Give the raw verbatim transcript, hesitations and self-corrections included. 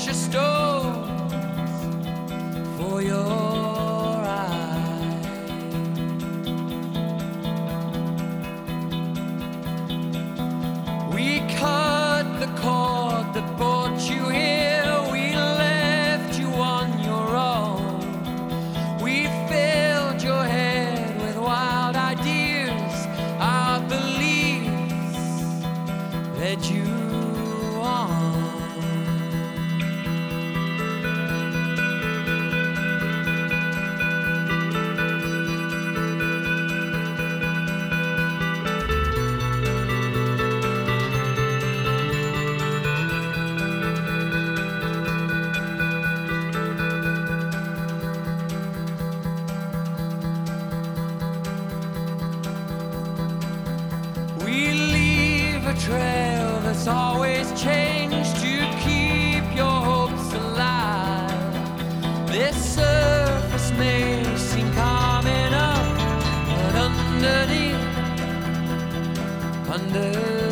precious stones for your eyes. We cut the cord that brought you here. We left you on your own. We filled your head with wild ideas. Our beliefs led you on. We leave a trail that's always changed to keep your hopes alive. This surface may seem calm enough, but underneath, under